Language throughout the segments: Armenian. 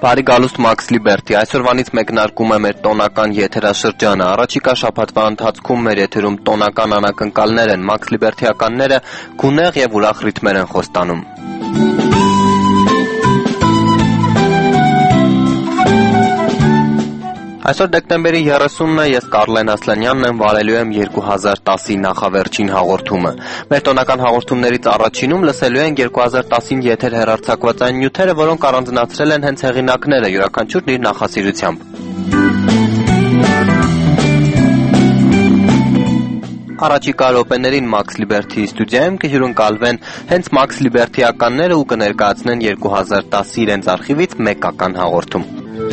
Բարի գալուստ Max Liberty, այսօրվանից մեկնարկում է մեր տոնական եթերաշրջանը, առաջիկա շաբաթվա ընթացքում մեր եթերում տոնական անակնկալներ են, Max Liberty-ականները գունեղ և ուրախ ռիթմեր են խոստանում։ Այսօր դեկտեմբերի 30-ն է, ես Կարլեն Ասլանյանն եմ, վարելու եմ 2010-ի նախավերջին հաղորդումը։ Մեր տոնական հաղորդումներից առաջինում լսելու են 2010-ին եթեր հեռարձակված այն նյութերը, որոնք առանձնացրել են հենց հեղինակները, յուրաքանչյուրն իր նախասիրությամբ։ Առաջիկա րոպեներին Max Liberty ստուդիայում կհյուրընկալվեն հենց Max Liberty-ականները ու կներկայացնեն 2010-ի իրենց արխիվից մեկական հաղորդում։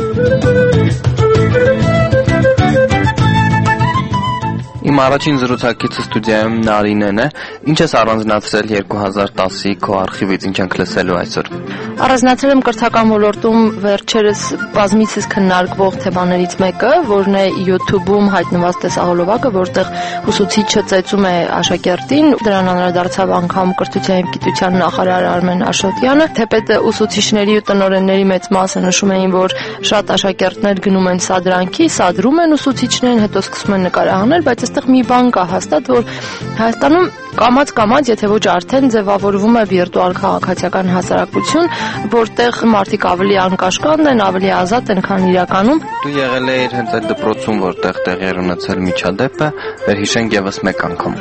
Իմ առաջին զրուցակիցը ստուդիայում Նարինեն է, ինչ ես առանձնացրել 2010-ի քո արխիվից, ինչ ենք լսելու այսօր։ Առանձնացրել եմ կրթական ոլորտում վերջերս բազմիցս քննարկվող թեմաներից մեկը, որն է YouTube-ում հայտնված տեսահոլովակը, որտեղ ուսուցիչը ծեծում է աշակերտին, դրան անդրադարձավ անգամ կրթության և գիտության նախարար Արմեն Աշոտյանը, թեպետ ուսուցիչների ու տնօրենների մեծ մասը նշում էին, որ շատ աշակերտներ գնում են սադրանքի, սադրում են ուսուցիչներին, հետո սկսում են նկարահանել, բայց այստեղ մի բան կա հաստատ, որ Հայաստանում կամաց, եթե ոչ արդեն ձևավորվում է վիրտուալ քաղաքացիական հասարակություն, որտեղ մարդիկ ավելի անկաշկանդ են, ավելի ազատ են, քան իրականում։ Դու եղել ես հենց այդ դպրոցում, որտեղ տեղի էր ունեցել միջադեպը, վերհիշենք ևս մեկ անգամ։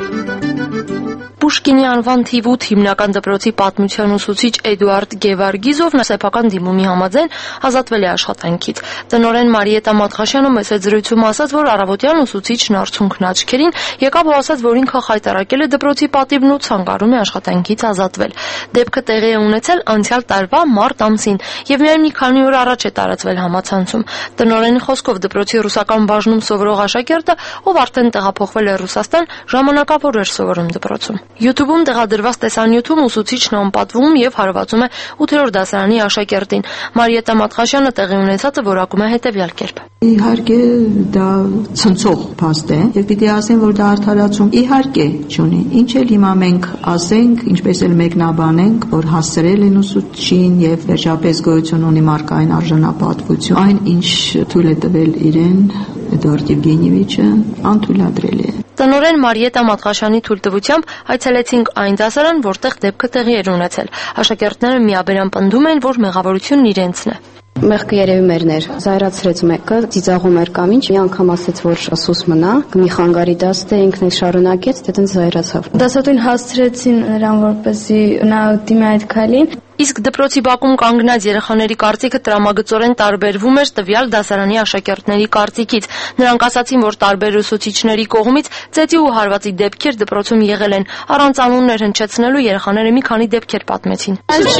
Պուշկինի անվան թիվ 8 հիմնական դպրոցի պատմության ուսուցիչ Էդուարդ Գևարգիզովն սեփական դիմումի համաձայն ազատվել է աշխատանքից։ Տնօրեն Մարիետա Մատխաշյանը մեծ զրույցում ասաց, որ առավոտյան ուսուցիչն արցունքն աչքերին եկավ ու ասաց, որ ինքը խայտարակել է դպրոցի պատիվն ու ցանկանում է աշխատանքից ազատվել։ Դեպքը տեղի է ունեցել անցյալ տարվա մարտ ամսին եւ միայն մի քանի օր առաջ է տարածվել համացանցում։ Տնօրենի խոսքով դպրոցի ռուսական բաժնում սովորող աշակերտը, ով արդեն տեղափոխվել է Ռուսաստան, ժամանակավոր էր սովորում դպրոցում։ YouTube-ում տեղադրված տեսանյութում ուսուցիչն անպատվում եւ հարվածում է 8-րդ դասարանի աշակերտին։ Մարիետա Մատխաշյանը տեղի ունեցածը որակում է հետեւյալ կերպ։ Իհարկե դա ցնցող փաստ է, եւ պիտի ասեմ, որ դա արդարացում իհարկե չունի։ Ինչ էլ հիմա մենք ասենք, ինչպես էլ մեկնաբանենք, որ հասցրել են ուսուցչին եւ վերջապես գոյություն ունի մարգային արժանապատվություն, այն ինչ թույլ է տվել իրեն Էդուարդ Եվգենիևիչը, անթույլատրելի է։ Տնօրեն Մարիետա Մատխաշյանի թույլտվությամբ այցելեցինք այն դասարան, որտեղ դեպքը տեղի էր ունեցել։ Աշակերտները միաբերան պնդում են, որ մեղավորությունն իրենցն է։ Մեղքը երևի մերն էր, զայրացրեց մեկը, ծիծաղում էր կամ ինչ, մի անգամ ասեց, որ սուս մնա, մի խանգարի դաստ է, ինքն էլ շարունակեց, դե տենց զայրացավ։ Դասատուին հասցրեցին նրան, որպեսզի նա դիմի այդ քայլին։ Իսկ դպրոցի բակում կանգնած երեխաների կարծիքը տրամագծորեն տարբերվում էր տվյալ դասարանի աշակերտների կարծիքից։ Նրանք ասացին, որ տարբեր ուսուցիչների կողմից ծեծի ու հարվածի դեպքեր դպրոցում եղել են։ Առանց անուններ հնչեցնելու երեխաները մի քանի դեպքեր պատմեցին։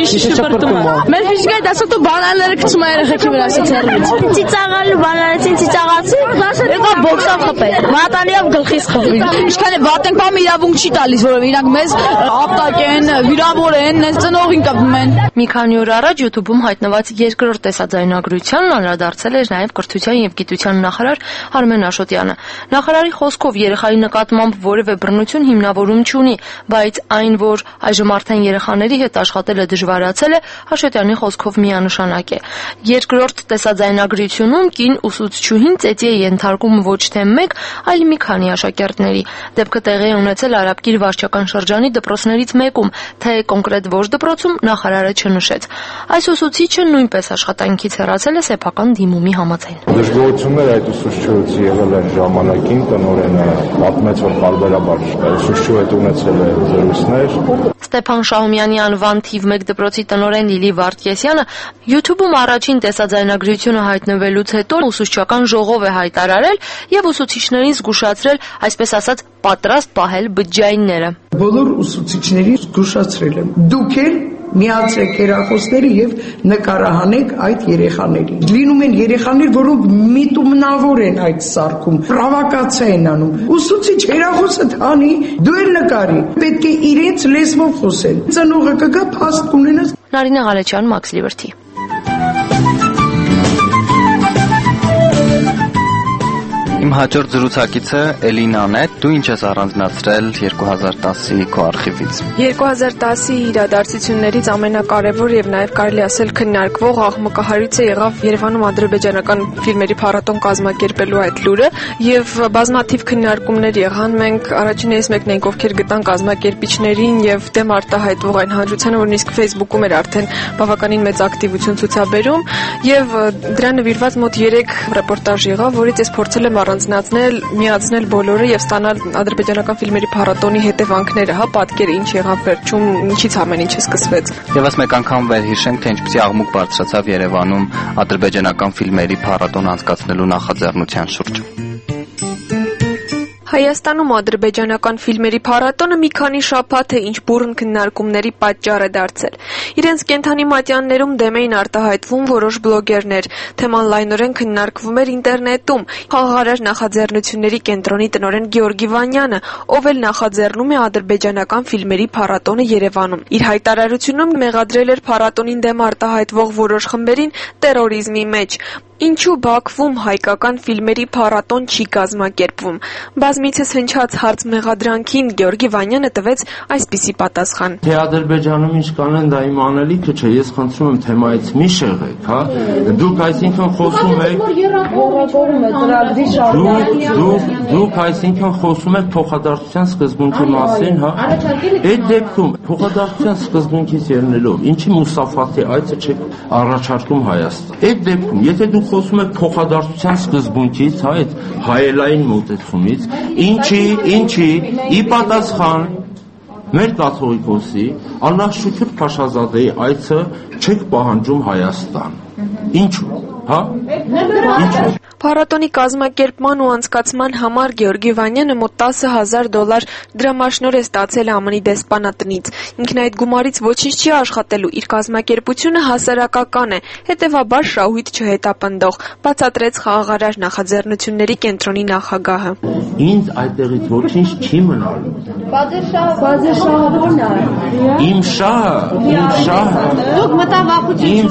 Մեր ֆիզիկայի դասատու բանալները գցում է երեխեքի վրա ցերից։ Ծիծաղալու բանալեցին, ծիծաղացի, եկա բոքսով խփել։ Մատանիով գլխից խփվին։ Ինչքան է վատ ենք, բամ իրավունք չի տալիս, որովհետեւ իրանք մեզ ապտակ են, վիրավոր են, ծնողին կապում են։ Մի քանի օր առաջ YouTube-ում հայտնված երկրորդ տեսաձայնագրությանն անդրադարձել էր նաև կրթության և գիտության նախարար Արմեն Աշոտյանը։ Նախարարի խոսքով երեխայի նկատմամբ որևէ բռնություն հիմնավորում չունի, բայց այն, որ այժմ արդեն երեխաների հետ աշխատելը դժվարացել է, Աշոտյանի խոսքով միանշանակ է։ Երկրորդ տեսաձայնագրությունում կին ուսուցչուհին ծեծի է ենթարկում ոչ թե մեկ, այլ մի քանի աշակերտների։ Դեպքը տեղի է ունեցել Արաբկիր վարչական շրջանի դպրոցներից մեկում, թե կոնկրետ ոչ դպրոցում նախարարը չնշեց։ Այս ուսուցիչը նույնպես աշխատանքից հեռացել է սեփական դիմումի համաձայն։ Դժգոհություններ այդ ուսուցչուհուց եղել են ժամանակին, տնօրենը պատմեց, որ բարբերաբար ուսուցչուհու հետ ունեցել է զրույցներ։ Ստեփան Շահումյանի անվան թիվ 1 դպրոցի տնօրեն Լիլի Վարդկեսյանը YouTube-ում առաջին տեսաձայնագրությունը հայտնվելուց հետո ուսուցչական ժողով է հայտարարել եւ ուսուցիչներին զգուշացրել, այսպես ասած, պատրաստ պահել բջջայինները։ Բոլոր ուսուցիչներին զգուշացրել եմ։ Դուք էլ միացեք հեռախոսները եւ նկարահանեք այդ երեխաներին։ Լինում են երեխաներ, որոնք միտումնավոր են այդ սարքում, պրովոկացիա են անում։ Ուսուցիչ հեռախոսը տանի, դու էլ նկարի։ Պետք է իրենց լեզվով խոսել։ Ծնողը կգա, փաստ կունենաս։ Նարինե Ղալեչյան, Max Liberty։ Իմ հաջորդ զրուցակիցը Էլինան է, դու ինչ ես առանձնացրել 2010-ի քո արխիվից։ 2010-ի իրադարձություններից ամենակարևոր եւ նաեւ կարելի ասել քննարկվող աղմկահարույցը եղավ Երևանում ադրբեջանական ֆիլմերի փառատոն կազմակերպելու այդ լուրը եւ բազմաթիվ քննարկումներ եղան։ Մենք առաջիններից մեկն ենք, ովքեր գտան կազմակերպիչներին եւ դեմ արտահայտվող այն հանրությանը, որ նույնիսկ Facebook-ում էր արդեն բավականին մեծ ակտիվություն ցուցաբերում եւ դրա նվիրված մոտ 3 ռեպորտաժ եղավ, որից ես փորձել եմ առանձնացնել, միացնել բոլորը եւ ստանալ ադրբեջանական ֆիլմերի փառատոնի հետևանքները, պատկերը ինչ եղավ վերջում, ինչից ամեն ինչը սկսվեց։ Եվս մեկ անգամ վերհիշենք, թե ինչպիսի աղմուկ բարձրացավ Երևանում ադրբեջանական ֆիլմերի փառատոն անցկացնելու նախաձեռնության շուրջ։ Հայաստանում ադրբեջանական ֆիլմերի փառատոնը մի քանի շաբաթ է ինչ բուռն քննարկումների պատճառ է դարձել։ Իրենց կենթանի մատյաններում դեմ էին արտահայտվում որոշ բլոգերներ, թեման լայնորեն քննարկվում էր ինտերնետում։ Խաղաղարար նախաձեռնությունների կենտրոնի տնօրեն Գեորգի Վանյանը, ով էլ նախաձեռնում է ադրբեջանական ֆիլմերի փառատոնը Երևանում, իր հայտարարությունում մեղադրել էր փառատոնին դեմ արտահայտվող որոշ խմբերին տերորիզմի մեջ։ Ինչու Բաքվում հայկական ֆիլմերի փառատոն չի կազմակերպվում։ Բազմիցս հնչած հարց մեղադրանքին Գեորգի Վանյանը տվեց այսպիսի պատասխան. Թե Ադրբեջանում ինչ կանեն, դա իմ անելիքը չէ, ես խնդրում եմ թեմայից մի շեղեք, հա։ Դուք այսինքն խոսում եք փոխադարձության սկզբունքի մասին, հա։ Այդ դեպքում փոխադարձության սկզբունքից ելնելով, ինչի Մուսաֆաթի այցը չեք առաջարկում Հայաստան։ Այդ դեպքում, եթե դուք խոսում եք փոխադարձության սկզբունքից, հա, այդ հայելային մոտեցումից, ինչի ի պատասխան մեր կաթողիկոսի Ալլահ շուքր Փաշազադեի այցը չեք պահանջում Հայաստան։ Ինչու՞, հա? Ինչու՞։ Փառատոնի կազմակերպման ու անցկացման համար Գեորգի Վանյանը մոտ $10,000 դրամաշնոր է ստացել ԱՄՆ-ի դեսպանատնից։ Ինքն այդ գումարից ոչինչ չի աշխատելու, իր կազմակերպությունը հասարակական է, հետևաբար շահույթ չհետապնդող, բացատրեց խաղաղարար նախաձեռնությունների կենտրոնի նախագահը։ Ինձ այդտեղից ոչինչ չի մնալու։ Բادرշահը ո՞րն է։ Իմ շահը։ Դուք մտավախություն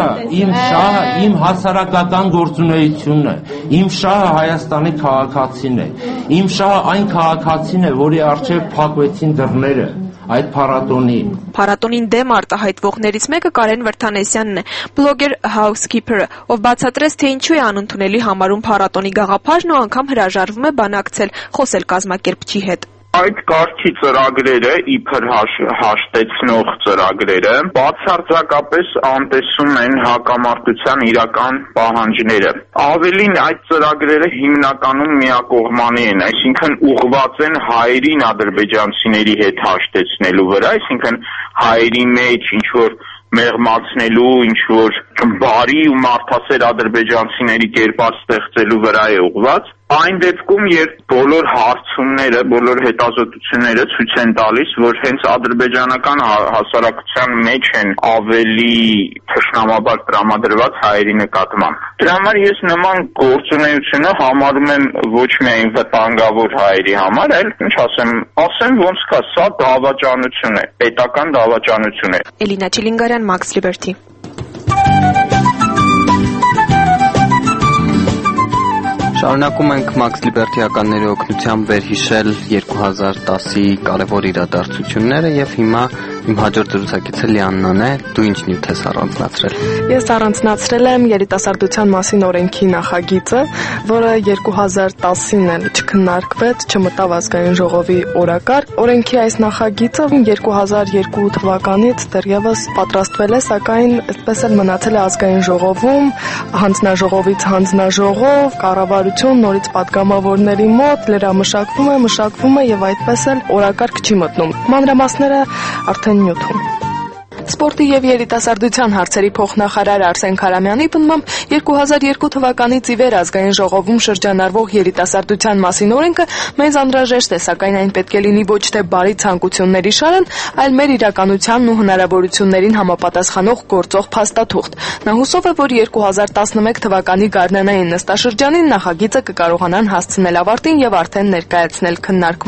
ունեք։ Իմ հասարակական գործունեությունն է։ Իմ շահը Հայաստանի քաղաքացին է։ Իմ շահը այն քաղաքացին է, որի առջև փակվեցին դռները այդ փառատոնի։ Փառատոնին դեմ արտահայտվողներից մեկը Կարեն Վրթանեսյանն է, բլոգեր Housekeeper-ը, ով բացատրեց, թե ինչու է անընդունելի համարում փառատոնի գաղափարն ու անգամ հրաժարվում է բանակցել, խոսել կազմակերպչի հետ։ Այդ կարգի ծրագրերը, իբր հաշտեցնող ծրագրերը, բացարձակապես անտեսում են հակամարտության իրական պահանջները։ Ավելին, այդ ծրագրերը հիմնականում միակողմանի են, այսինքն ուղղված են հայերին ադրբեջանցիների հետ հաշտեցնելու վրա, այսինքն հայերի մեջ ինչ-որ մեղմացնելու, ինչ-որ բարի ու մարդասեր ադրբեջանցիների կերպար ստեղծելու վրա է ուղղված։ Այն դեպքում, երբ բոլոր հարցումները, բոլոր հետազոտությունները ցույց են տալիս, որ հենց ադրբեջանական հասարակության մեջ են ավելի թշնամաբար տրամադրված հայերի նկատմամբ։ Դրա համար ես նման գործունեությունը համարում եմ ոչ միայն վտանգավոր հայերի համար, այլ ինչ ասեմ ոնց կա, սա դավաճանություն է, պետական դավաճանություն է։ Էլինա Չիլինգարյան, Max Liberty։ Շարունակում ենք Max Liberty-ականների օգնությամբ վերհիշել 2010-ի կարևոր իրադարձությունները եւ հիմա իմ հաջորդ զրուցակիցը Լիաննան է, դու ինչ նյութ ես առանձնացրել։ Ես առանձնացրել եմ երիտասարդության մասին օրենքի նախագիծը, որը 2010-ին էլ չքննարկվեց, չմտավ ազգային ժողովի օրակարգ։ Օրենքի այս նախագիծը 2002 թվականից դեռևս պատրաստվել է, սակայն այդպես էլ մնացել է ազգային ժողովում, հանձնաժողովից հանձնաժողով, կառավարություն, նորից պատգամավորների մոտ լրամշակվում է եւ այդպես էլ օրակարգ չի մտնում։ Մանրամասները արդեն նյութում։ Սպորտի եւ երիտասարդության հարցերի փոխնախարար Արսեն Քարամյանի պնդմամբ 2002 թվականից ի վեր ազգային ժողովում շրջանառվող երիտասարդության մասին օրենքը մեզ անհրաժեշտ է, սակայն այն պետք է լինի ոչ թե բարի ցանկությունների շարան, այլ մեր իրականությանն ու հնարավորություններին համապատասխանող գործող փաստաթուղթ։ Նա հուսով է, որ 2011 թվականի գարնանային նստաշրջանին նախագիծը կկարողանան հասցնել ավարտին եւ արդեն ներկայացնել քննարկման։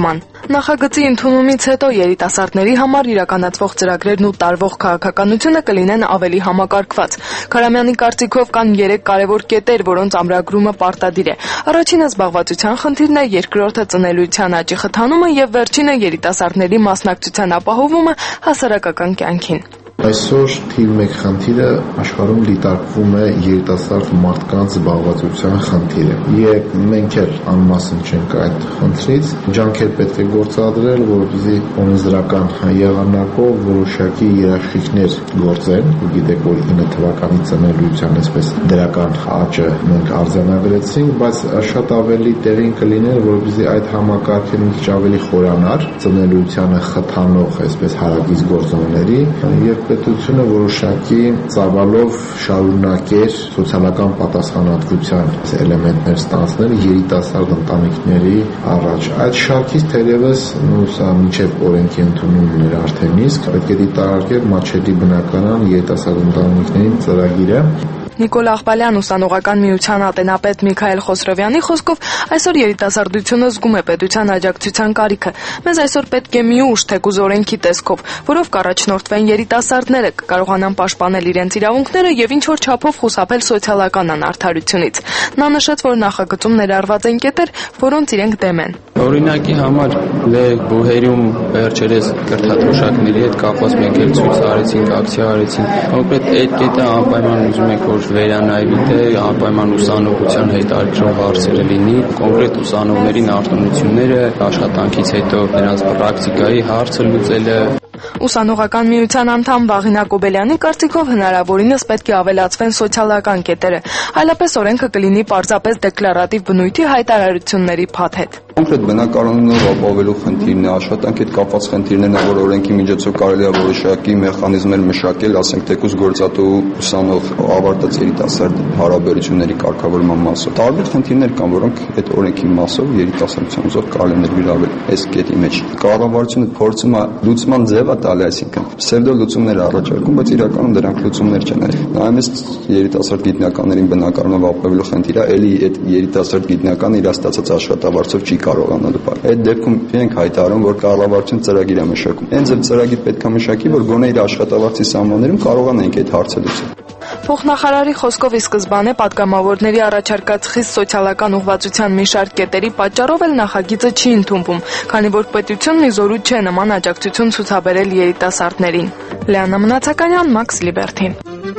Նախագծի ընդունումից հետո երիտասարդների համար իրականացվող ծրագրերն ու տարվող քաղաքականությունը կլինեն ավելի համակարգված։ Քարամյանի կարծիքով կան 3 կարևոր կետեր, որոնց ամրագրումը պարտադիր է։ Առաջինը զբաղվածության խնդիրն է, երկրորդը ծնելիության աճի խթանումը եւ վերջինը երիտասարդների մասնակցության ապահովումը հասարակական կյանքին։ Այսօր թիվ 1 խնդիրը աշխարհում դիտարկվում է երիտասարդ մարդկանց զբաղվածության խնդիրը։ Եվ մենք էլ անմասն չենք այդ խնդրից, ջանքեր պետք է գործադրել, որպեսզի օրենսդրական եղանակով որոշակի երաշխիքներ գործեն։ Գիտեք, որ 9 թվականի ծնելիության այսպես դրական աճը մենք արձանագրեցինք, բայց շատ ավելի տեղին կլիներ, որպեսզի այդ համակարգը մի քիչ ավելի խորանար ծնելիությանը խթանող այսպես հարակից գործոնների եւ պետությունը որոշակի ծավալով շարունակեր սոցիալական պատասխանատվության էլեմենտներ ստանձնել երիտասարդ ընտանիքների առաջ։ Այդ շարքից թերևս սա մինչև օրենքի ընդունումն էր արդեն իսկ պետք է դիտարկել Մաչելի բնակարան երիտասարդ ընտանիքների ծրագիրը։ Նիկոլ Աղբալյան ուսանողական միության ատենապետ Միքայել Խոսրովյանի խոսքով այսօր երիտասարդությունը զգում է պետության աջակցության կարիքը։ Մեզ այսօր պետք է մի ուժ թեկուզ օրենքի տեսքով, որով կառաջնորդվեն երիտասարդները, կկարողանան պաշտպանել իրենց իրավունքները եւ ինչ որ չափով խուսափել սոցիալական անարդարությունից։ Նա նշեց, որ նախագծում ներառված են կետեր, որոնց իրենք դեմ են։ Օրինակի համար բուհերում վերջերս կրթաթոշակների հետ կապված մենք էլ ցույց արեցինք, ակցիա արեցինք։ Կոնկրետ այդ կետը անպայման ուզում ենք որ վերանայվի թե անպայման ուսանողության հետաքրքրող հարցերը լինի, կոնկրետ ուսանողներին արտոնությունները, աշխատանքից հետո նրանց պրակտիկայի հարցը լուծելը։ Ուսանողական միության անդամ Վաղինա Կոբելյանի կարծիքով հնարավորինս պետք է ավելացվեն սոցիալական կետերը, այլապես օրենքը կլինի պարզապես դեկլարատիվ բնույթի հայտարարությունների փաթեթ։ Կոնկրետ բնակարաններով ապահովելու խնդիրն է, աշխատանքի հետ կապված խնդիրներն է, որ օրենքի միջոցով կարելի է որոշակի մեխանիզմներ մշակել, ասենք թեկուզ գործատու ուսանող ավարտած երիտասարդ հարաբերությունների կարգավորման մասով։ Տարբեր խնդիրներ կան, որոնք այդ օրենքի մասով երիտասարդության ուժով կարելի է ներգրավել այս կետի մեջ։ Կառավարությունը փորձում է լուծման ձևը տալ, այսինքն պսևդո լուծումներ առաջարկում, բայց իրականում դրանք լուծումներ չեն։ Նայած երիտասարդ գիտնականներին բնակարանով ապահովելու խնդիրը, ելի այդ երիտասարդ գիտնականը իր ստացած աշխատավարձով չի կարողանալու բար։ Այդ դեպքում մենք հայտարարում, որ կառավարությունը ծրագիր է մշակում։ Հենց այդ ծրագիր պետք է մշակի, որ գոնե իր աշխատավարձի սահմաններում կարողանանք այդ հարցը լուծել։ Փոխնախարարի խոսքով ի սկզբանե պատգամավորների առաջարկած խիստ սոցիալական ուղղվածության մի շարք կետերի պատճառով էլ նախագիծը չի ընդունվում, քանի որ պետությունն ի զորու չէ նման աջակցություն ցուցաբերել երիտասարդներին։ Լեանա Մնացականյան, Max Liberty։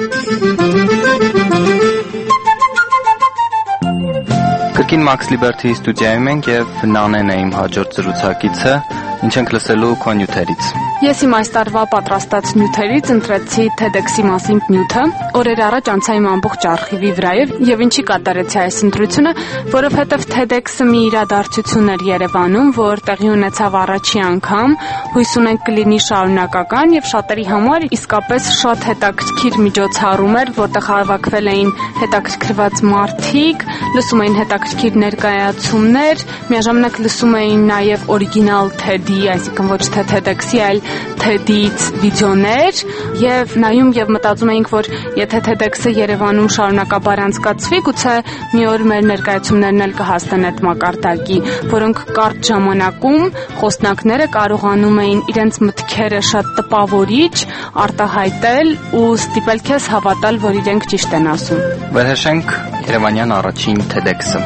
Կրկին Max Liberty ստուդիայում ենք եւ Նանեն է իմ հաջորդ զրուցակիցը, ինչ ենք լսելու քո նյութերից։ Ես իմ այս տարվա պատրաստած նյութերից ընտրեցի TEDx-ի մասին նյութը, օրեր առաջ անցա իմ ամբողջ արխիվի վրայով եւ ինչի կատարեցի այս ընտրությունը, որովհետեւ TEDx-ը մի իրադարձություն էր Երևանում, որ տեղի ունեցավ առաջի անգամ, հույս ունենք կլինի շարունակական եւ շատերի համար իսկապես շատ հետաքրքիր միջոցառում էր, որտեղ հավաքվել էին հետաքրքրված մարդիկ, լսում էին հետաքրքիր ներկայացումներ, միաժամանակ լսում էին նաեւ օրիգինալ TED-ի, այսինքն ոչ թե TEDx-ի, այլ TED-ից վիդեոներ եւ նայում եւ մտածում էինք, որ եթե TEDx-ը Երևանում շարունակաբար անցկացվի, գուցե մի օր մեր ներկայացումներն էլ կհասնեն այդ մակարդակի, որոնք կարճ ժամանակում խոսնակները կարողանում էին իրենց մտքերը շատ տպավորիչ արտահայտել ու ստիպել քեզ հավատալ, որ իրենք ճիշտ են ասում։ Վերհիշենք Երևանյան առաջին TEDx-ը։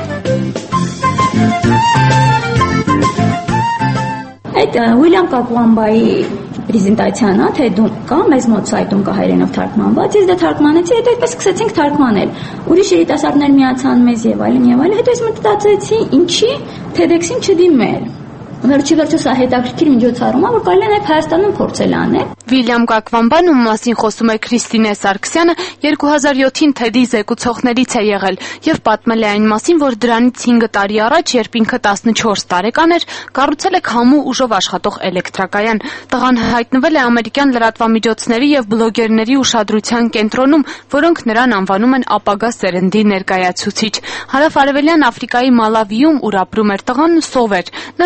Այդ Ուիլյամ Կապլանբայի պրեզենտացիան TED-ում կա, մեզ մոտ սայթում կա հայերենով թարգմանված, ես դա թարգմանեցի, հետո այդպես սկսեցինք թարգմանել։ Ուրիշ երիտասարդներ միացան մեզ եւ այլն, հետո ես մտածեցի, ինչի TEDx-ին չդիմել։ Վերջիվերջո սա հետաքրքիր միջոցառում է, որ կարելի է նաև Հայաստանում փորձել անել։ Վիլյամ Կակվամբան, ում մասին խոսում է Քրիստինե Սարգսյանը, 2007-ին TED-ի զեկուցողներից է եղել եւ պատմել է այն մասին, որ դրանից 5 տարի առաջ, երբ ինքը 14 տարեկան էր, կառուցել է քամու ուժով աշխատող էլեկտրակայան։ Տղան հայտնվել է ամերիկյան լրատվամիջոցների եւ բլոգերների ուշադրության կենտրոնում, որոնք նրան անվանում են ապագա սերնդի ներկայացուցիչ։ Հարավ-արևելյան Աֆրիկայի Մալավիում, ուր ապրում էր տղան, սով էր։ Նա ստիպված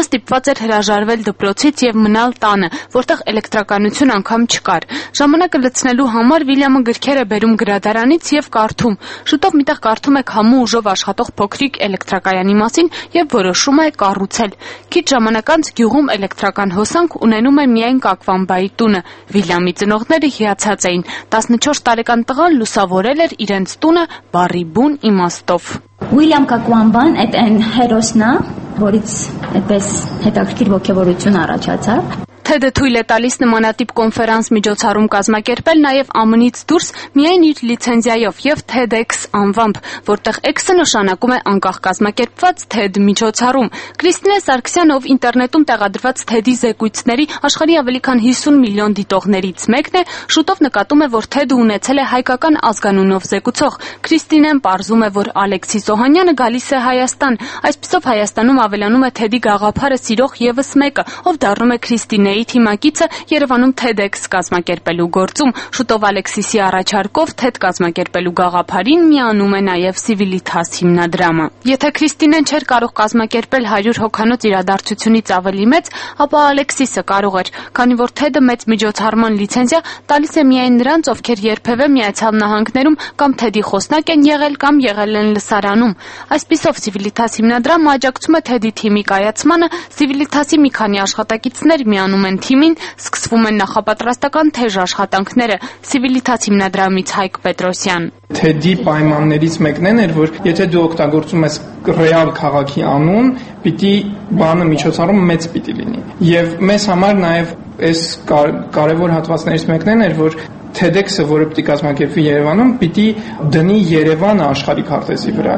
էր հրաժարվել դպրոցից եւ մնալ տանը, որտեղ էլեկտրականություն անգամ չկար։ Ժամանակը լցնելու համար Վիլյամը գրքեր է բերում գրադարանից եւ կարդում։ Շուտով միտեղ կարդում է քամու ուժով աշխատող փոքրիկ էլեկտրակայանի մասին եւ որոշում է կառուցել։ Քիչ ժամանակ անց գյուղում էլեկտրական հոսանք ունենում է միայն Կակվամբայի տունը։ Վիլյամի ծնողները հիացած էին։ 14 տարեկան տղան լուսավորել էր իրենց տունը բառի բուն իմաստով։ Ուիլյամ Կակվամբան այդ այն հերոսն է, որից այդպես հետաքրքիր ոգևորություն առաջացավ։ TED-ը թույլ է տալիս նմանատիպ կոնֆերանս միջոցառում կազմակերպել նաև ԱՄՆ-ից դուրս միայն իր լիցենզիայով եւ TEDx անվամբ, որտեղ X-ը նշանակում է անկախ կազմակերպված TED միջոցառում։ Կրիստինե Սարգսյանը, ով ինտերնետում տեղադրված TED-ի զեկույցների աշխարհի ավելի քան 50 միլիոն դիտողներից մեկն է, շուտով նկատում է, որ TED-ը ունեցել է հայկական ազգանունով զեկուցող։ Քրիստինեն պարզում է, որ Ալեքսիս Օհանյանը գալիս է Հայաստան։ Այսպիսով Հայաստանում ավելանում է TED-ի գաղափարը սիրող եւս մեկը, ով դառնում է Քրիստինեի թիմակիցը Երևանում TEDx կազմակերպելու գործում։ Շուտով Ալեքսիսի առաջարկով TED կազմակերպելու գաղափարին միանում է նաև Civitas հիմնադրամը։ Եթե Քրիստինեն չէր կարող կազմակերպել 100 հոգանոց իրադարձությունից ավելի մեծ, ապա Ալեքսիսը կարող էր, քանի որ TED-ը մեծ միջոցառման լիցենզիա տալիս է միայն նրանց, ովքեր երբևէ Միացյալ Նահանգներում կամ TED-ի խոսնակ են եղել կամ եղել են լսարանում։ Այսպիսով Civitas հիմնադրամը աջակցում է TED-ի թիմի կայացմանը, Civitas-ի մի քանի աշխատակիցներ միանում են թիմին, սկսվում են նախապատրաստական թեժ աշխատանքները։ Civitas հիմնադրամից Հայկ Պետրոսյան։ TED-ի պայմաններից մեկն էր, որ եթե դու օգտագործում ես ռեալ քաղաքի անուն, պիտի բանը միջոցառում մեծ պիտի լինի։ Եվ մեզ համար նաև այս կարևոր հատվածներից մեկն էր, որ TEDx-ը, որը պիտի կազմակերպվի Երևանում, պիտի դնի Երևանը աշխարհի քարտեզի վրա։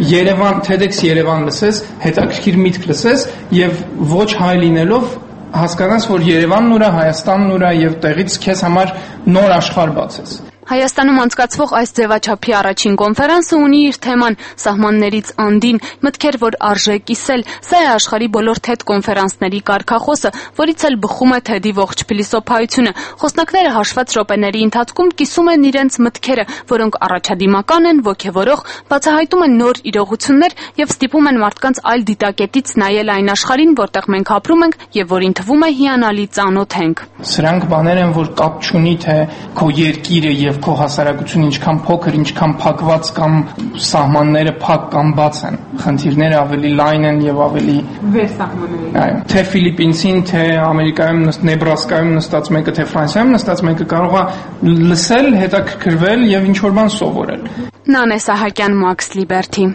TEDx Երևան լսես, հետաքրքիր միտք լսես եւ ոչ հայ լինելով հասկանաս, որ Երևանն ուրա, Հայաստանն ուրա եւ տեղից քեզ համար նոր աշխարհ բացես։ Հայաստանում անցկացվող այս ձևաչափի առաջին կոնֆերանսը ունի իր թեման «Սահմաններից անդին», մտքեր, որ արժե կիսել։ Սա է աշխարհի բոլոր TED կոնֆերանսների կարգախոսը, որից էլ բխում է TED-ի ողջ փիլիսոփայությունը։ Խոսնակները հաշված րոպեների ընթացքում կիսում են իրենց մտքերը, որոնք առաջադիմական են, ոգևորող, բացահայտում են նոր իրողություններ եւ ստիպում են մարդկանց այլ դիտակետից նայել այն աշխարհին, որտեղ մենք ապրում ենք եւ որին թվում է հիանալի ծանոթ ենք։ Սրանք բաներ են, որ կապ չունի թե քո երկիրը եւ քո հասարակությունը ինչքան փոքր, ինչքան փակված կամ սահմանները փակ կամ բաց են։ Խնդիրները ավելի լայն են եւ ավելի վերսահմանելի։ Այո, թե Ֆիլիպինսին, թե Ամերիկայում, Նեբրասկայում նստած մեկը, թե Ֆրանսիայում նստած մեկը կարող է լսել, հետաքրքրվել եւ ինչ որ բան սովորել։ Նանե Սահակյան, Max Liberty։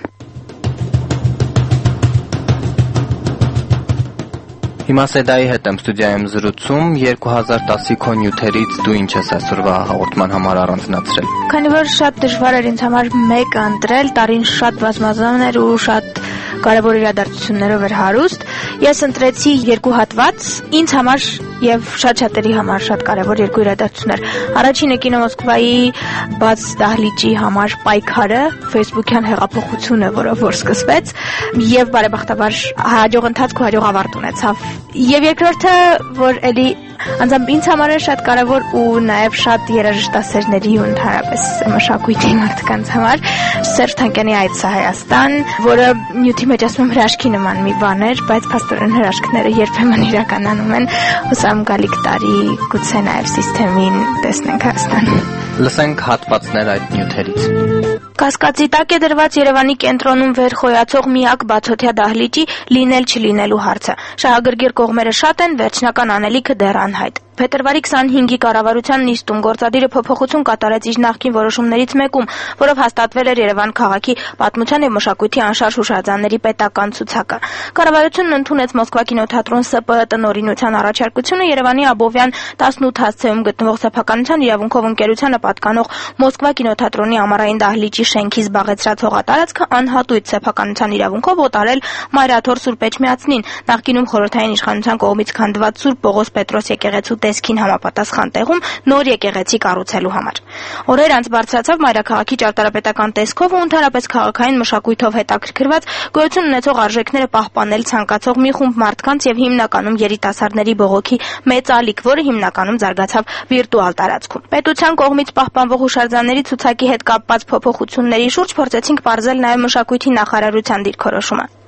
Հիմա Սեդայի հետ եմ ստուդիայում զրուցում 2010-ի քո նյութերից դու ինչ ես այսօրվա հաղորդման համար առանձնացրել։ Քանի որ շատ դժվար էր ինձ համար մեկը ընտրել, տարին շատ բազմազան էր ու շատ կարևոր իրադարձություններով էր հարուստ, ես ընտրեցի երկու հատված ինձ համար եւ շատ-շատերի համար շատ կարևոր երկու իրադարձություններ։ Առաջինը կինո Մոսկվայի բաց դահլիճի համար պայքարը, Facebook-յան հեղափոխությունը, որով որ սկսվեց եւ բարեբախտաբար հաջող ընթացք ու հաջող ավարտ ունեցավ։ Եվ երկրորդը, որ էլի անձամբ ինձ համար է շատ կարևոր ու նաև շատ երաժշտասերների ու ընդհանրապես մշակույթի մարդկանց համար Սերժ Թանկյանի այցը Հայաստան, որը նյութի մեջ ասում եմ հրաշքի նման մի բան էր, բայց փաստորեն հրաշքները երբեմն իրականանում են։ Հուսամ գալիք տարի գուցե նաև սիստեմին տեսնենք Հայաստան։ Լսենք հատվածներ այդ նյութերից։ Կասկածի տակ է դրված Երևանի կենտրոնում վերխոյացող միակ բացօթյա դահլիճի լինել-չլինելու հարցը։ Շահագրգիռ կողմերը շատ են, վերջնական անելիքը դեռ անհայտ։ Փետրվարի 25-ի կառավարության նիստում գործադիրը փոփոխություն կատարեց իր նախկին որոշումներից մեկում, որով հաստատվել էր Երևան քաղաքի պատմության եւ մշակույթի անշարժ հուշարձանների պետական ցուցակը։ Կառավարությունն ընդունեց Մոսկվա կինոթատրոն ՍՊԸ տնօրինության առաջարկությունը Երևանի Աբովյան 18 հասցեում գտնվող սեփականության իրավունքով ընկերությանը պատկանող Մոսկվա կինոթատրոնի ամառային դահլիճի շենքի զբաղեցրած հողատարածքը անհատույց սեփականության իրավունքով օտարել Մայրաթոր Սուրբ Էջմիածնին, նախկինում խորհրդային իշխանության կողմից քանդված Սուրբ Պողոս Պետրոս եկեղեցու տեսքին համապատասխան տեղում նոր եկեղեցի կառուցելու համար։ Օրեր անց բարձրացավ մայրաքաղաքի ճարտարապետական տեսքով ու ընդհանրապես քաղաքային մշակույթով հետաքրքրված գոյություն ունեցող արժեքները պահպանել ցանկացող մի խումբ մարդկանց եւ հիմնականում երիտասարդների բողոքի մեծ ալիք, որը հիմնականում զարգացավ վիրտուալ տարածքում։ Պետության կողմից պահպանվող հուշարձանների ցուցակի հետ կապված փոփոխությունների շուրջ փորձեցինք բարձել նաեւ մշակույթի նախարարության դիրքորոշումը։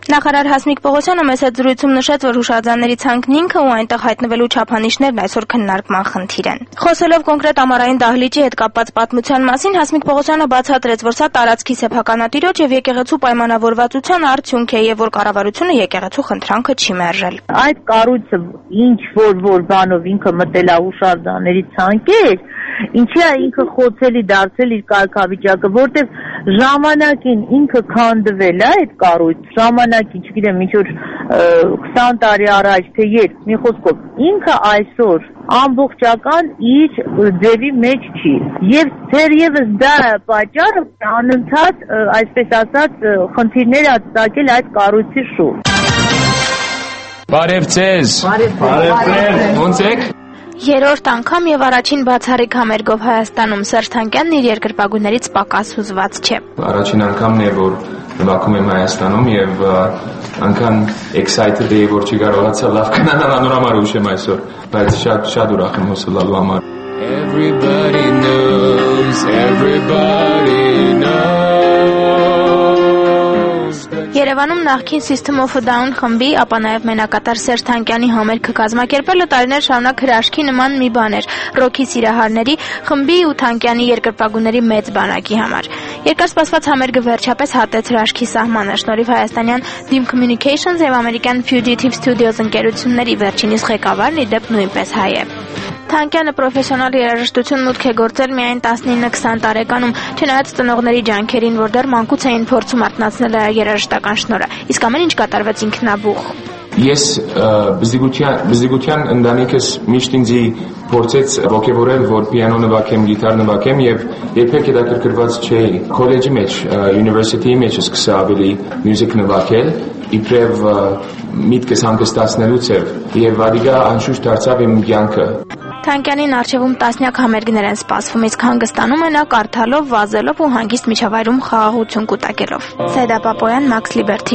Նախարար Հասմիկ Պողոսյանը մեծ զրույցում նշեց, որ հուշարձանների ցանկն ինքը ու այնտեղ հայտնվելու չափանիշներն այսօր քննարկման խնդիր են։ Խոսելով կոնկրետ ամառային դահլիճի հետ կապված պատմության մասին, Հասմիկ Պողոսյանը բացատրեց, որ սա տարածքի սեփականատիրոջ եւ եկեղեցու պայմանավորվածության արդյունք է եւ որ կառավարությունը եկեղեցու խնդրանքը չի մերժել։ Այդ կառույցը ինչ որ բանով ինքը մտել է հուշարձանների ցանկեր, ինչի է ինքը խոցելի դարձել իր կարգավիճակը, որտեղ ժամանակին ինքը քանդվել է այդ կառույց, ժամանակին, չգիտեմ, ինչ որ 20 տարի առաջ, թե երբ, մի խոսքով, ինքը այսօր ամբողջական իր ձևի մեջ չի։ Եվ թերևս դա պատճառը անընդհատ, այսպես ասած, խնդիրներ է ծագել այդ կառույցի շուրջ։ Բարև ձեզ։ Բարև։ Ոնց եք։ Երրորդ անգամ եւ առաջին բացառիկ համերգով Հայաստանում Սերժ Թանկյանն իր երկրպագուներից պակաս հուզված չէ։ Առաջին անգամն է, որ նվագում եմ Հայաստանում եւ անգամ excited եմ, որ չկարողացա լավ կանանալ անորամար ուշեմ այսօր, բայց շատ ուրախ եմ հոսալու համար։ Everybody knows, everybody knows. Երևանում նախկին System of a Down խմբի, ապա նաև մենակատար Սերժ Թանկյանի համերգը կազմակերպելը տարիներ շարունակ հրաշքի նման մի բան էր ռոքի սիրահարների, խմբի ու Թանկյանի երկրպագուների մեծ բանակի համար։ Երկարսպասված համերգը վերջապես հատեց հրաշքի սահմանը շնորհիվ հայաստանյան Dim Communications եւ American Fugitive Studios ընկերությունների, վերջինիս ղեկավարն ի դեպ նույնպես հայ է։ Թանկյանը պրոֆեսիոնալ երաժշտություն մուտք է գործել միայն 19-20 տարեկանում, չնայած ծնողների ջանքերին, որ դեռ մանկուց էին փորձում արթնացնել երաժշտական շնորհը, իսկ ամեն ինչ կատարվեց ինքնաբուխ։ Ես բզդիգության ընտանիքս միշտ ինձ փորձեց ողջևորել, որ պիանո նվագեմ, գիտար նվագեմ եւ երբեք հետաքրքրված չէի։ Քոլեջի մեջ, յունիվերսիտիի մեջ սկսա ավելի մյուզիկ նվագել, իբրև միտքս հանգստացնելու ցև եւ վադիգա անշուշտ դարձավ իմ կյանքը։ Թանկյանին առջևում տասնյակ համերգներ են սպասվում, իսկ հանգստանում է նա կարդալով, վազելով ու հանգիստ միջավայրում խաղաղություն կուտակելով։ Սեդա Պապոյան, Max Liberty։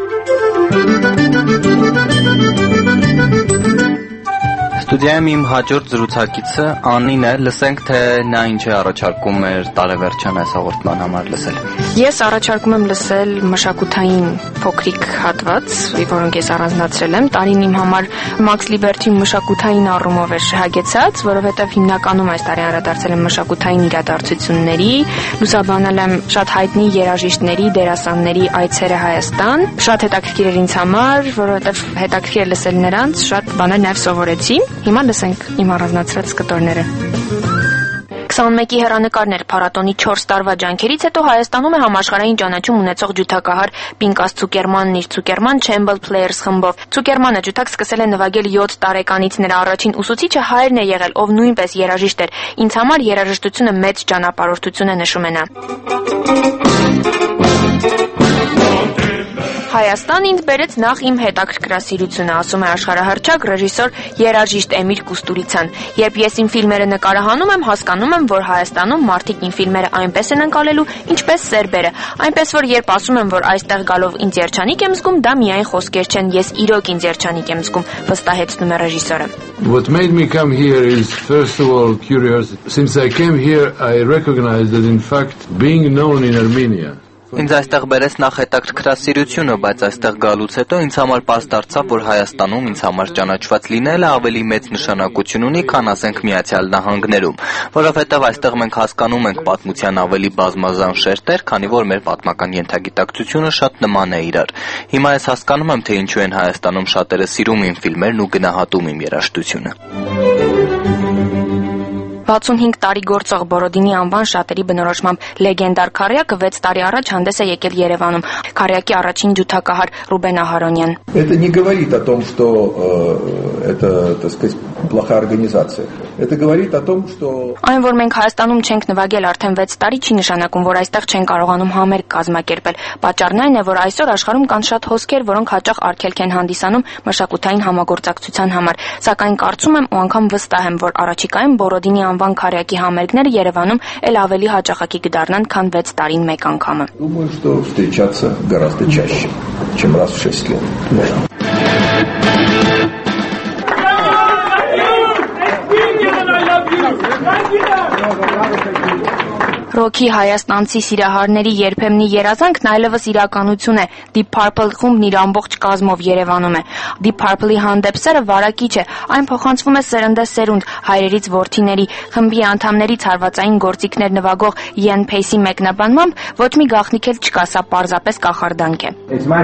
Ստուդիայում իմ հաջորդ զրուցակիցը Անին է, լսենք թե նա ինչ է առաջարկում մեր տարեվերջյան այս հաղորդման համար լսել։ Ես առաջարկում եմ լսել մշակութային փոքրիկ հատված, որոնք ես առանձնացրել եմ։ Տարին իմ համար Max Liberty մշակութային առումով է հագեցած, որովհետև հիմնականում այս տարի անդրադարձել եմ մշակութային իրադարձությունների, լուսաբանել եմ շատ հայտնի երաժիշտների, դերասանների այցերը Հայաստան։ Շատ հետաքրքիր էր ինձ համար, որովհետև հետաքրքիր է լսել նրանց, շատ բաներ նաև սովորեցի։ Հիմա լսենք իմ առանձնացրած կտորները։ 21-ի հեռանկարներ փառատոնի 4 տարվա ջանքերից հետո Հայաստանում է համաշխարհային ճանաչում ունեցող ջութակահար Պինկաս Ցուկերմանն իր Ցուկերման Chamber Players խմբով։ Ցուկերմանը ջութակ սկսել է նվագել 7 տարեկանից, նրա առաջին ուսուցիչը հայրն է եղել, ով նույնպես երաժիշտ էր։ Ինձ համար երաժշտությունը մեծ ճանապարհորդություն է, նշում է նա։ Հայաստան ինձ բերեց նախ իմ հետաքրքրասիրությունը, ասում է աշխարհահռչակ ռեժիսոր երաժիշտ Էմիր Կուստուրիցան։ Երբ ես իմ ֆիլմերը նկարահանում եմ, հասկանում եմ, որ Հայաստանում մարդիկ իմ ֆիլմերը այնպես են ընկալելու, ինչպես սերբերը, այնպես որ երբ ասում եմ, որ այստեղ գալով ինձ երջանիկ եմ զգում, դա միայն խոսքեր չեն, ես իրոք ինձ երջանիկ եմ զգում, վստահեցնում է ռեժիսորը։ What made me come here is first of all curious. Since I came here, I recognized that in fact being known in Armenia. Ինձ այստեղ բերեց նախ հետաքրքրասիրությունը, բայց այստեղ գալուց հետո ինձ համար պարզ դարձավ, որ Հայաստանում ինձ համար ճանաչված լինելը ավելի մեծ նշանակություն ունի, քան ասենք Միացյալ Նահանգներում, որովհետև այստեղ մենք հասկանում ենք պատմության ավելի բազմազան շերտեր, քանի որ մեր պատմական ենթագիտակցությունը շատ նման է իրար։ Հիմա ես հասկանում եմ, թե ինչու են Հայաստանում շատերը սիրում իմ ֆիլմերն ու գնահատում իմ երաժշտությունը։ 65 տարի գործող Բորոդինի անվան շատերի բնորոշմամբ լեգենդար քարյակը 6 տարի առաջ հանդես է եկել Երևանում։ Քարյակի առաջին ջութակահար Ռուբեն Ահարոնյան։ Это не говорит о том, что это, так сказать, плохая организация. Это говорит о том, что Այն որ մենք Հայաստանում չենք նվագել արդեն 6 տարի չի նշանակում, որ այստեղ չեն կարողանում համերգ կազմակերպել։ Պատճառն այն է, որ այսօր աշխարհում կան շատ հոսքեր, որոնք հաճախ արգելք են հանդիսանում մշակութային համագործակցության համար։ Сакայն կարծում եմ ու անգամ վստահ եմ, որ առաջիկայում Բորոդինի անվան քարյակի համերգները Երևանում ել ավելի հաճախակի կդառնան, քան 6 տարին մեկ անգամը։ Думаю, что встречаться гораздо чаще, чем раз в 6 лет. Ռոքի հայաստանցի սիրահարների երբեմնի երազանքն այլևս իրականություն է։ Deep Purple խումբն իր ամբողջ կազմով Երևանում է։ Deep Purple-ի հանդեպ սերը վարակիչ է, այն փոխանցվում է սերնդեսերունդ, հայրերից որդիների։ Խմբի անդամներից հարվածային գործիքներ նվագող Ian Pace-ի մեկնաբանմամբ ոչ մի գաղտնիք էլ չկա, սա պարզապես կախարդանք է։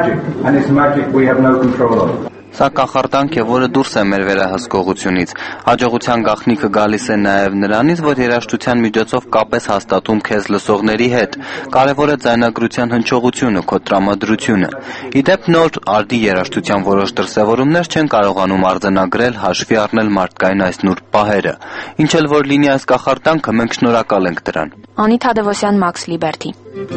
Սա կախարդանք է, որը դուրս է մեր վերահսկողությունից։ Հաջողության գաղտնիքը գալիս է նաև նրանից, որ երաժշտության միջոցով կապ ես հաստատում քեզ լսողների հետ։ Կարևոր է ձայնագրության հնչողությունը, քո տրամադրությունը։ Իդեպ նոր արդի երաժշտության որոշ դրսևորումներ չեն կարողանում արձանագրել, հաշվի առնել մարդկային այս նուրբ պահերը։ Ինչ էլ որ լինի այս կախարդանքը, մենք շնորհակալ ենք դրան։ Անի Թադևոսյան, Max Liberty։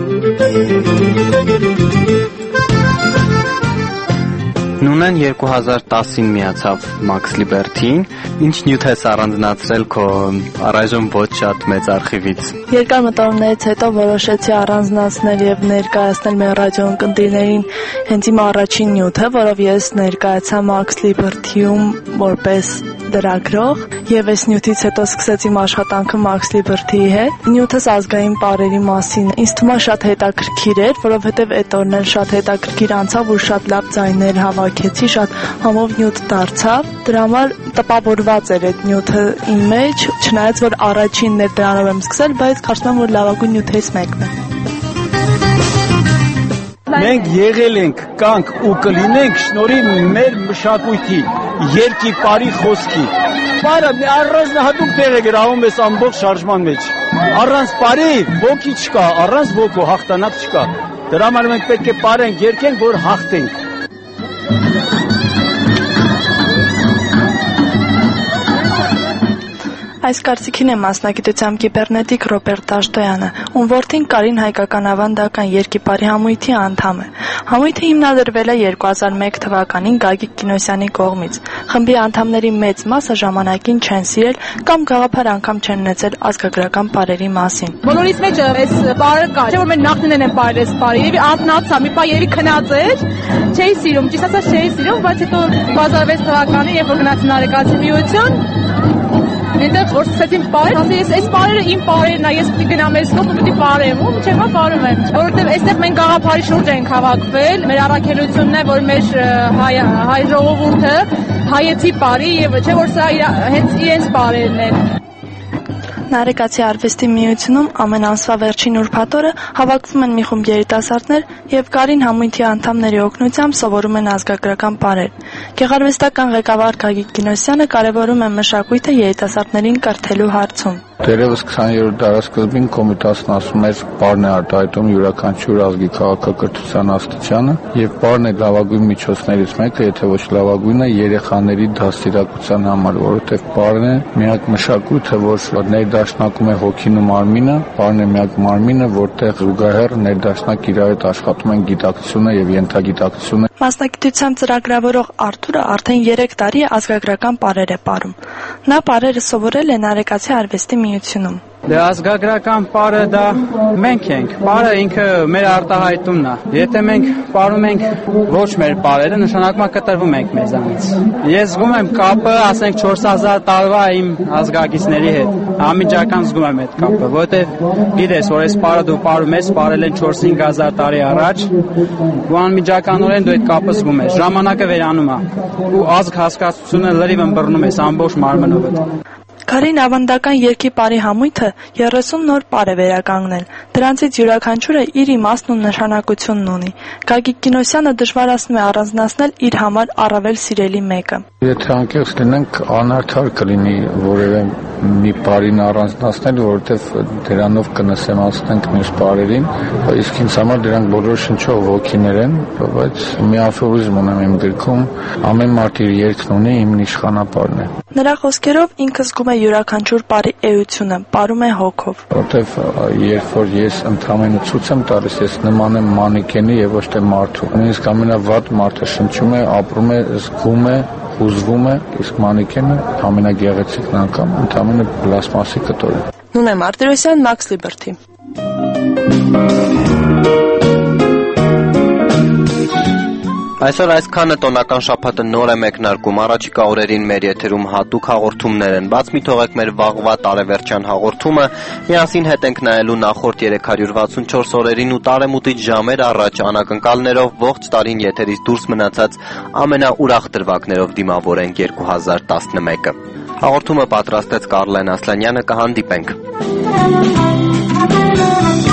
Նունեն 2010-ին միացավ Max Liberty-ին, ինչ նյութ ես առանձնացրել քո առայժմ ոչ շատ մեծ արխիվից։ Երկար մտորումներից հետո որոշեցի առանձնացնել եւ ներկայացնել մեր ռադիոընկերներին հենց իմ առաջին նյութը, որով ես ներկայացա Max Liberty-ում որպես դրագրող եւ այս նյութից հետո սկսեցի իմ աշխատանքը Max Liberty-ի հետ։ Նյութս ազգային պարերի մասին ինձ թվում է շատ հետաքրքիր էր, որովհետեւ այդ օրն էլ շատ հետաքրքիր անցավ ու շատ լավ ձայներ հավաքեցի, շատ համով նյութ դարձավ։ Դրա համար տպավորված էր այդ նյութը իմ մեջ, չնայած որ առաջինն էր դրանով եմ սկսել, բայց կարծում եմ որ լավագույն նյութերից մեկն է։ Մենք եղել ենք, կանք ու կլինենք շնորհիվ մեր մշակույթի, երկի բարի խոսքի։ Բարը առանձնահատուկ տեղ է գրավում այս ամբողջ շարժման մեջ։ Առանց բարի ոգի չկա, առանց ոգու հաղթանակ չկա։ Դրա համար մենք պետք է բարենք, երգենք, որ հաղթենք։ Այս կարծիքին է մասնագիտությամբ կիբեռնետիկ Ռոբերտ Դաշտոյանը, ում որդին Կարին հայկական ավանդական երկիպարի համույթի անդամ է։ Համույթը հիմնադրվել է 2001 թվականին Գագիկ Կինոսյանի կողմից։ Խմբի անդամների մեծ մասը ժամանակին չեն սիրել կամ գաղափար անգամ չեն ունեցել ազգագրական պարերի մասին։ Բոլորից մեջ այս պարը կա, չէ՞ որ մեր նախնիներն են պարել այս պարը, եւ անտնացա, մի պա երևի քնած էր, չէի սիրում, ճիշտ ասած չէի սիրում, բայց հետո 2006 թվականին, երբ որ գնացին Արեգացի միություն, այնտեղ որ սկսեցին պարել, ասի այս պարերը իմ պարերն է, ես պիտի գնամ այս կողմ, պիտի պարեմ, ու չէ՞ մա պարում եմ։ Որովհետև այստեղ մենք գաղափարի շուրջ ենք հավաքվել, մեր առաքելությունն է, որ մեր հայ ժողովուրդը հայեցի պարի եւ չէ՞ որ սա հենց իրենց պարերն են։ Նարեկացի արվեստի միությունում ամեն ամսվա վերջին ուրբաթ-օրը հավաքվում են մի խումբ երիտասարդներ եւ Կարին համույթի անդամների օգնությամբ սովորում են ազգագրական պարեր։ Գեղարվեստական ղեկավար Գագիկ Կինոսյանը կարևորում է մշակույթը երիտասարդներին կրթելու հարցում։ Դերևս 20-րդ դարաշրջանում Կոմիտասն ասում էր պարն է արտահայտում յուրաքանչյուր ազգի քաղաքակրթության աստիճանը եւ պարն է լավագույն միջոցներից մեկը, եթե ոչ լավագույնը երեխաների դաստիարակության համար, որովհետեւ պարն է միակ մշակույթը, որ ներդաշնակում է հոգին ու մարմինը, պարն է միակ մարմինը, որտեղ զուգահեռ ներդաշնակ իրար հետ աշխատում են գիտակցությունը եւ ենթագիտակցությունը։ Մասնագիտությամբ ծրագրավորող Արթուրը արդեն 3 տարի ազգագրական պարեր է պարում։ Նա պարերը սովորել է Նարեկացի արվեստի միությունում։ Դե ազգագրական պարը դա մենք ենք, պարը ինքը մեր արտահայտումն է։ Եթե մենք պարում ենք ոչ մեր պարերը, նշանակում է կտրվում ենք մեզանից։ Ես զգում եմ կապը, ասենք 4000 տարվա իմ ազգագիցների հետ։ Անմիջական զգում եմ այդ կապը, որովհետև գիտես, որ այս պարը դու պարում ես, պարել են 4-5000 տարի առաջ, ու անմիջականորեն դու այդ կապը զգում ես։ Ժամանակը վերանում է, ու ազգ հասկացությունը լրիվ ըմբռնում ես ամբողջ մարմնովդ։ Կարին ավանդական երկի պարի համույթը 30 նոր պար է վերականգնել։ Դրանցից յուրաքանչյուրը իր իմաստն ու նշանակությունն ունի։ Գագիկ Կինոսյանը դժվարացնում է առանձնացնել իր համար առավել սիրելի մեկը։ Եթե անկեղծ լինենք, անարդար կլինի որևէ մի պարին առանձնացնել, որովհետև դրանով կնսեմացնենք մյուս պարերին, իսկ ինձ համար դրանք բոլորը շնչող ոգիներ են, բայց մի աֆորիզմ ունեմ իմ գրքում, ամեն մարդ իր երգն ունի, իմն իշխանապարն է։ Նրա խոսքերով ինքը զգում է յուրաքանչյուր պարի էությունը, պարում է հոգով։ Որովհետև երբ որ ես ընդհանրապես ցույց եմ տալիս, ես նման եմ մանեկենի եւ ոչ թե մարդու։ Նույնիսկ ամենավատ մարդը շնչում է, ապրում է, զգում է, հուզվում է, իսկ մանեկենը ամենագեղեցիկն անգամ ընդհանրապես պլաստմասի կտոր է։ Նունե Մարտիրոսյան, Max Liberty։ Այսօր այսքանը, տոնական շաբաթը նոր է մեկնարկում, առաջիկա օրերին մեր եթերում հատուկ հաղորդումներ են, բաց մի թողեք մեր վաղվա տարեվերջյան հաղորդումը, միասին հետ ենք նայելու նախորդ 364 օրերին ու տարեմուտից ժամեր առաջ անակնկալներով ողջ տարին եթերից դուրս մնացած ամենաուրախ դրվագներով դիմավորենք 2011-ը։ Հաղորդումը պատրաստեց Կարլեն Ասլանյանը, կհանդիպենք։